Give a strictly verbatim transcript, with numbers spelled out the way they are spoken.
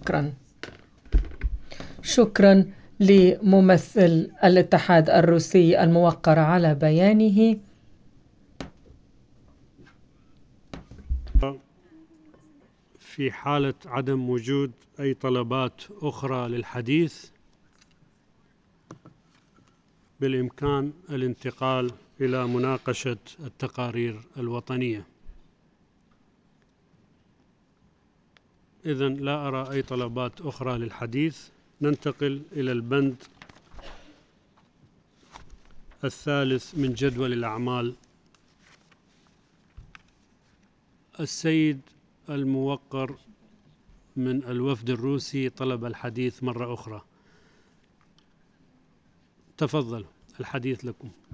شكرا. شكرا لممثل الاتحاد الروسي الموقر على بيانه. في حالة عدم وجود أي طلبات أخرى للحديث بالإمكان الانتقال إلى مناقشة التقارير الوطنية. إذن لا أرى أي طلبات أخرى للحديث. ننتقل إلى البند الثالث من جدول الأعمال. السيد الموقر من الوفد الروسي طلب الحديث مرة أخرى. تفضل، الحديث لكم.